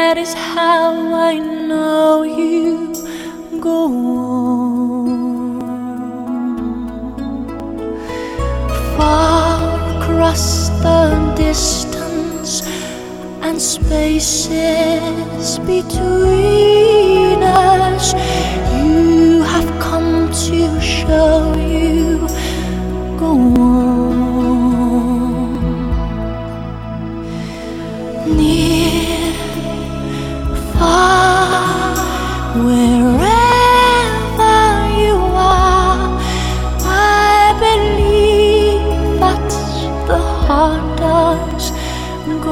that is how I know you go on. Far across the distance and spaces between us, you have come to show you go on. Near, far, wherever you are, I believe that the heart does go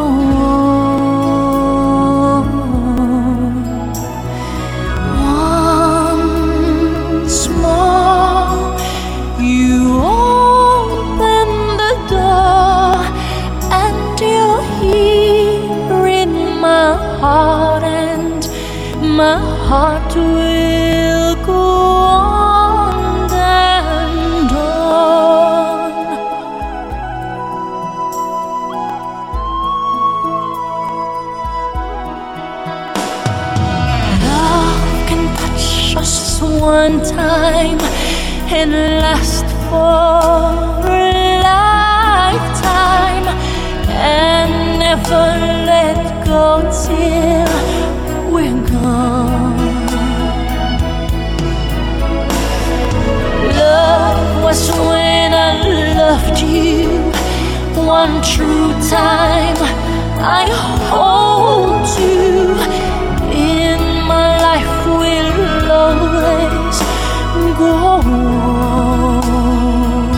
on. Once more, you open the door, and you're here in my heart, and my heart will go on and on. Love can touch us one time and last for a lifetime, and never let go till we're gone. Love was when I loved you one true time. I hold you in my life, will always go on.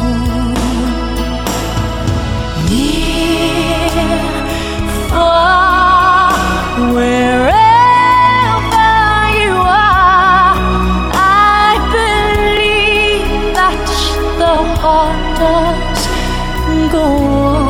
Near, far, wherever you are, I believe that the heart does go on.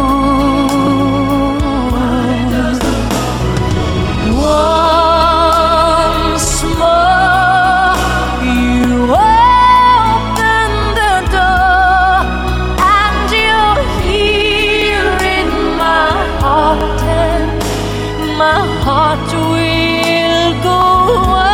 Once more, you open the door, and you're here in my heart, and my heart will go on.